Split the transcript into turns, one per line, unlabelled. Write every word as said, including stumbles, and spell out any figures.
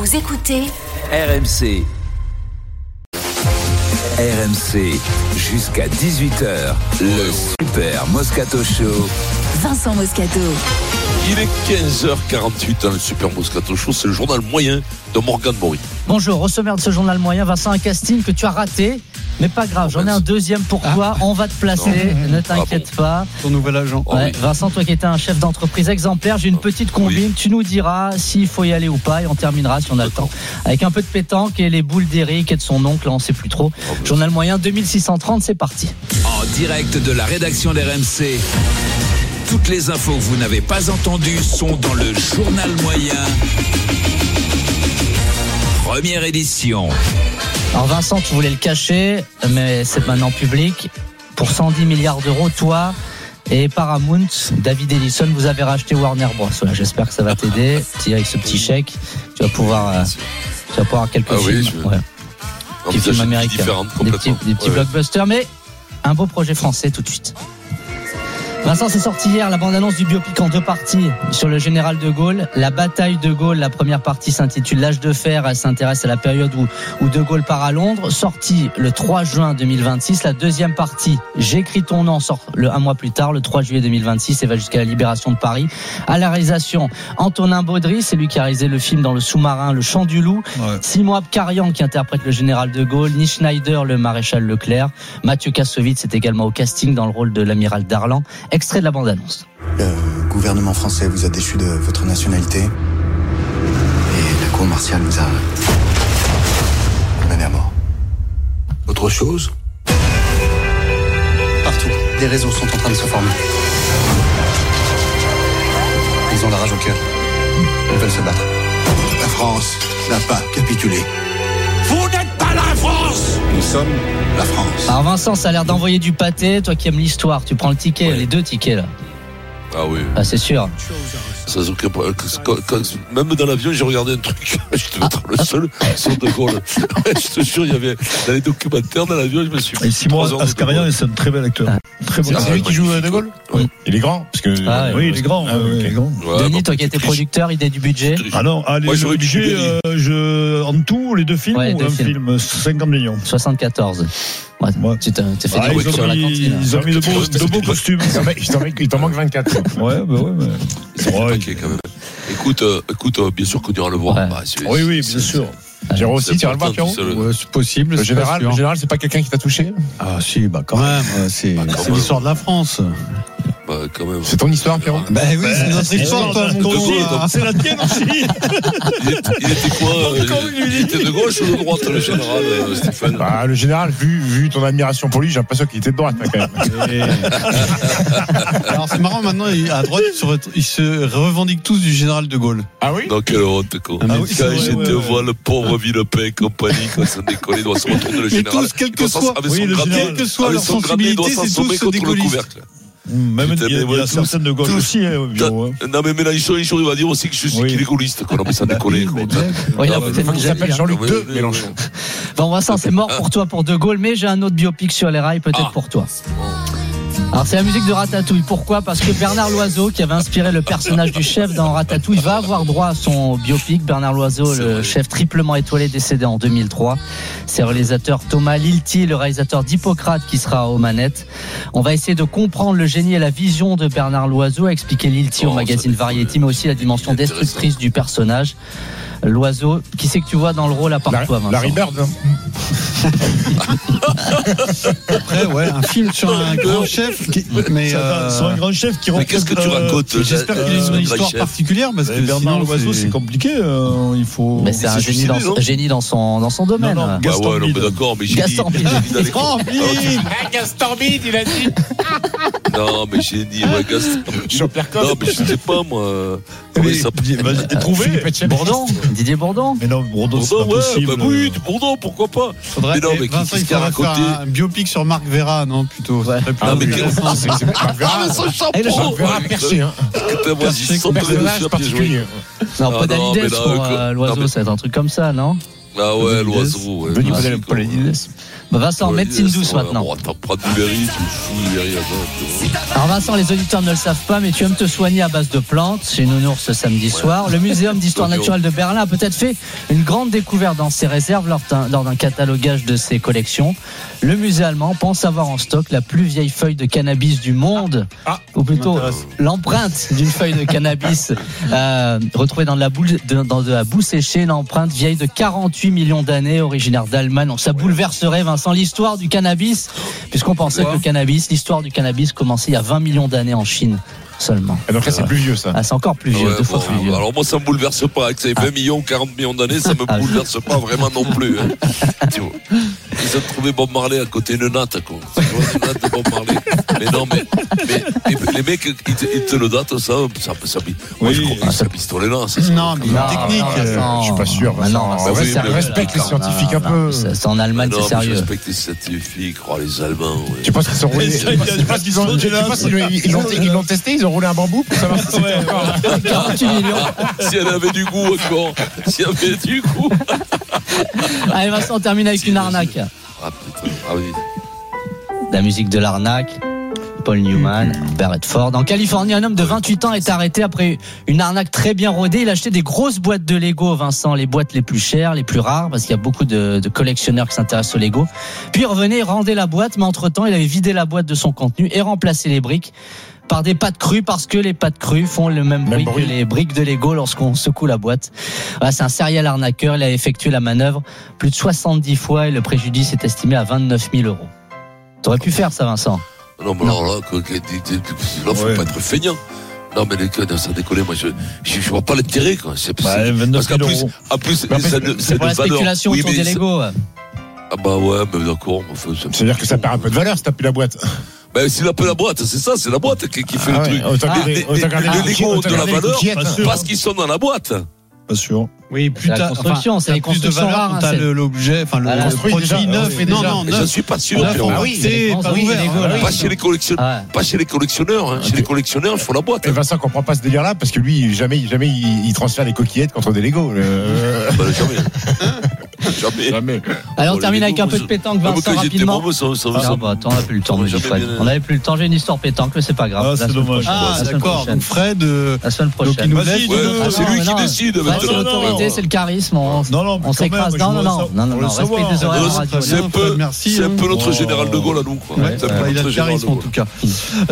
Vous écoutez
R M C. R M C, jusqu'à dix-huit heures, le Super Moscato Show.
Vincent Moscato.
Il est quinze heures quarante-huit dans le Super Moscato Show, c'est le journal moyen de Morgane Maury.
Bonjour, au sommaire de ce journal moyen, Vincent, un casting que tu as raté, mais pas grave, j'en ai un deuxième pour ah. toi, on va te placer, non. ne t'inquiète ah bon. pas.
Ton nouvel agent.
Ouais, oui. Vincent, toi qui étais un chef d'entreprise exemplaire, j'ai une petite combine, oui. tu nous diras s'il faut y aller ou pas et on terminera si on a le temps. Avec un peu de pétanque et les boules d'Eric et de son oncle, on ne sait plus trop. Ah, bon. Journal moyen deux mille six cent trente, c'est parti.
En direct de la rédaction d'R M C. Toutes les infos que vous n'avez pas entendues sont dans le journal moyen. Première édition.
Alors Vincent, tu voulais le cacher, mais c'est maintenant public. Pour cent dix milliards d'euros, toi et Paramount, David Ellison, vous avez racheté Warner Bros. Voilà, j'espère que ça va t'aider. Avec ce petit chèque, tu vas pouvoir, euh, tu vas pouvoir quelques
ah
films,
oui, je...
ouais. Des films américains, des petits, des petits ouais. blockbusters, mais un beau projet français tout de suite. Vincent, c'est sorti hier la bande-annonce du biopic en deux parties sur le général de Gaulle. La bataille de Gaulle, la première partie s'intitule L'âge de fer. Elle s'intéresse à la période où, où de Gaulle part à Londres. Sortie le trois juin deux mille vingt-six. La deuxième partie, J'écris ton nom, sort le, un mois plus tard, le trois juillet deux mille vingt-six et va jusqu'à la libération de Paris. À la réalisation, Antonin Baudry, c'est lui qui a réalisé le film dans le sous-marin Le Chant du Loup. Ouais. Simon Abkarian qui interprète le général de Gaulle. Nick Schneider, le maréchal Leclerc. Mathieu Kassovitz est également au casting dans le rôle de l'amiral Darlan. Extrait de la bande-annonce.
Le gouvernement français vous a déchu de votre nationalité et la cour martiale vous a condamné à mort. Autre chose ? Partout, des réseaux sont en train de se former. Ils ont la rage au cœur. Ils veulent se battre. La France n'a pas capitulé. Vous n'êtes pas la France ! Nous sommes la France.
Alors Vincent, ça a l'air d'envoyer du pâté. Toi qui aimes l'histoire, tu prends le ticket, ouais. les deux tickets là.
Ah oui.
Ah c'est sûr.
Ça, quand, quand, même dans l'avion, j'ai regardé un truc. Je devais être le seul sur De Gaulle. Ouais, je te jure, il y avait dans les documentaires dans l'avion, je me suis.
Et Simon Ascarian, c'est un très bel acteur. Ah. Très bon.
C'est, c'est lui qui joue De Gaulle.
Oui.
Il est grand, parce que.
Ah, oui, il est grand. Ah, oui, il est grand.
Ouais, Denis, toi qui étais producteur, idée du budget.
Ah non, allez, ouais, le budget, euh, je, en tout, les deux films ouais, ou deux un films. film, cinquante millions.
soixante-quatorze. Ouais, ouais. Tu t'es, t'es fait ah, des
ils, ont mis, cantine, ils ont mis de beaux, de beaux costumes.
Il t'en manque vingt-quatre.
Ouais, bah ouais, mais.
C'est ouais, paquet, quand même. Écoute, euh, écoute, euh, bien sûr qu'on ira le voir.
Ouais.
Bah, c'est,
oui, oui, bien sûr.
Jérôme aussi, tu iras le voir, Pierrot ?
Ouais, c'est possible.
Le
c'est
général, le général, c'est pas quelqu'un qui t'a touché ?
Ah si, bah quand même. C'est, bah, quand c'est même. L'histoire de la France.
Bah, quand même.
C'est ton histoire, Pierrot ?
Bah oui, c'est notre histoire, toi, mon con.
C'est la tienne aussi.
Il était, il était quoi il, il était de gauche ou de droite, le général, euh, Stéphane ?
Bah, le général, vu, vu ton admiration pour lui, j'ai l'impression qu'il était de droite, quand même. Et...
Alors, c'est marrant, maintenant, à droite, ils se, re... ils se revendiquent tous du général de Gaulle.
Ah oui ?
Donc, quelle honte, quoi. Ah, oui, quand j'étais ouais, ouais. voir le pauvre Villepin et compagnie, quand ça décolle, il doit se retourner le général.
Tous, quel que soit, oui, le général, quelle que soit leur sensibilité, c'est tous des gaullistes.
Même il y a, il y a certaines de gauche aussi. Hein, bio, hein.
Non mais Mélenchon, il va dire aussi que je suis oui. qu'il est gaulliste. Non mais ça déconne.
Oui, il a peut-être
qu'il s'appelle Jean-Luc deux Mélenchon.
Bon Vincent, c'est mort pour toi pour De Gaulle, mais j'ai un autre biopic sur les rails peut-être ah. pour toi. Alors c'est la musique de Ratatouille. Pourquoi ? Parce que Bernard Loiseau, qui avait inspiré le personnage du chef dans Ratatouille, va avoir droit à son biopic. Bernard Loiseau, c'est le vrai. Chef triplement étoilé décédé en deux mille trois. C'est le réalisateur Thomas Lilti, le réalisateur d'Hippocrate, qui sera aux manettes. On va essayer de comprendre le génie et la vision de Bernard Loiseau, a expliqué Lilti oh, au magazine Variety, mais aussi la dimension destructrice du personnage. L'oiseau, qui c'est que tu vois dans le rôle à part la, toi, Vincent ?
Larry Bird.
Après, ouais, un film sur un grand chef, qui, mais euh...
sur un grand chef qui
représente. Qu'est-ce que tu racontes ?
euh, J'espère euh, qu'il y a une histoire particulière parce que
Bernard Loiseau, c'est... c'est compliqué. Euh, il faut.
Mais c'est, c'est un génie dans, son, génie dans son dans son domaine. Non, non,
Gaston bah ouais, non, mais d'accord, mais j'ai
Gaston
dit.
Gaston
Bide. Gaston Bide, il a dit.
Non, mais j'ai dit, ouais, Gaston.
Jean-Pierre Coff.
Non, mais je sais pas moi. Comment il s'appelle ?
Vas-y, trouvé.
Bourdon. Didier Bourdon.
Mais non, Bourdon,
Bourdon,
c'est pas
ouais,
possible.
Bah oui, Bourdon, pourquoi pas ?
Faudrait, mais non, mais Vincent, il faudrait faire un biopic sur Marc Vera, non, plutôt.
Ouais.
Ah, mais quel sens c'est
Marc Vera,
son chapeau.
Marc Vera perché, hein.
Personnage
particulier.
Non, pas d'Alides pour Loiseau, ça va être un truc comme ça, non ?
Ah ouais, Loiseau, ouais.
Denis Podalides.
Bah Vincent, ouais, médecine douce ouais, maintenant.
Bon, t'en prends du berry, tu fous du berry là-bas.
Alors Vincent, les auditeurs ne le savent pas, mais tu aimes te soigner à base de plantes chez Nounours ce samedi ouais. soir. Le Muséum d'histoire naturelle de Berlin a peut-être fait une grande découverte dans ses réserves lors d'un, lors d'un catalogage de ses collections. Le musée allemand pense avoir en stock la plus vieille feuille de cannabis du monde, ah, ou plutôt l'empreinte d'une feuille de cannabis euh, retrouvée dans de, la boule, de, dans de la boue séchée, une empreinte vieille de quarante-huit millions d'années, originaire d'Allemagne. Donc ça bouleverserait, Vincent, l'histoire du cannabis, puisqu'on pensait que le cannabis, l'histoire du cannabis commençait il y a vingt millions d'années en Chine seulement.
Et donc là, c'est plus vieux, ça.
Ah, c'est encore plus vieux,
ouais,
deux
bon,
fois plus vieux.
Alors moi, ça me bouleverse pas. Avec ces vingt ah. millions, quarante millions d'années, ça me ah, bouleverse pas vraiment non plus. Hein. Tu vois. Ils ont trouvé Bob Marley à côté de natte, quoi. Tu vois, une natte de Bob Marley. Mais non, mais, mais les, les mecs, ils te, ils te le datent, ça, ça, ça, oui. Moi, je crois que ça pistolet là. Ça,
non, mais la technique, non, euh, je suis pas sûr.
Bah non,
ça, oui, ça respecte les scientifiques un peu.
C'est en Allemagne, c'est sérieux.
Je respecte les scientifiques, crois les Allemands.
Tu penses qu'ils sont roulés? Tu penses qu'ils ont, ils l'ont testé, ils ont roulé un bambou pour savoir si c'était
quarante-huit millions.
Si elle avait du goût encore. Si elle avait du goût.
Allez, Vincent, on termine avec une arnaque.
Ah putain, ah oui.
La musique de l'arnaque. Paul Newman, Barrett Ford. En Californie, un homme de vingt-huit ans est arrêté après une arnaque très bien rodée. Il a acheté des grosses boîtes de Lego, Vincent, les boîtes les plus chères, les plus rares, parce qu'il y a beaucoup de, de collectionneurs qui s'intéressent au Lego. Puis il revenait, il rendait la boîte, mais entre-temps, il avait vidé la boîte de son contenu et remplacé les briques par des pâtes crues, parce que les pâtes crues font le même, même bruit, bruit que les briques de Lego lorsqu'on secoue la boîte. Voilà, c'est un serial arnaqueur. Il a effectué la manœuvre plus de soixante-dix fois et le préjudice est estimé à vingt-neuf mille euros. T'aurais pu faire ça, Vincent?
Non, mais alors là, là, faut ouais. pas être feignant. Non, mais les gars, ça décolle, moi, je, je, je vois pas l'intérêt, quoi. C'est,
bah,
c'est, parce qu'en plus, en plus,
bah, c'est, c'est, c'est pour la spéculation autour oui, des Lego.
Ah, bah ouais, mais d'accord. Enfin,
ça C'est-à-dire que ça perd un peu de valeur si t'as plus la boîte.
Ben, s'il a plus la boîte, c'est ça, c'est la boîte qui, qui fait
ah
le
ouais,
truc.
Ah, les,
les, les Lego de la valeur, parce qu'ils sont dans la boîte.
Pas sûr.
Oui, plus
la construction, enfin, c'est les constructions
de valeur
rares.
Quand t'as le, l'objet, enfin le,
ah,
le produit
déjà,
neuf
oui,
et non, non,
neuf. Je suis pas sûr.
Neuf, ah oui,
c'est pas
oui,
ouvert.
Lego,
pas chez les collectionneurs. Ah ouais. Pas chez les collectionneurs. Hein. Chez les collectionneurs, il faut la boîte.
Et Vincent comprend pas ce délire-là parce que lui, jamais, jamais, il, il transfère les coquillettes contre des Lego.
Euh... bah, jamais. Jamais.
Jamais.
Allez, on termine avec un peu de pétanque, Vincent, rapidement.
Bon, ça, ça, ça,
ah, bah, attends, on n'a plus le temps, Fred. On n'avait plus le temps. J'ai une histoire pétanque, mais c'est pas grave.
Ah, c'est dommage.
Ah, d'accord. Donc Fred,
la semaine prochaine.
C'est lui qui décide.
C'est l'autorité, c'est le charisme. On,
non, non,
on s'écrase. Non, non, non, non, non, respect des horaires radio.
C'est un peu notre général de Gaulle à nous, quoi.
Il a le charisme en tout cas.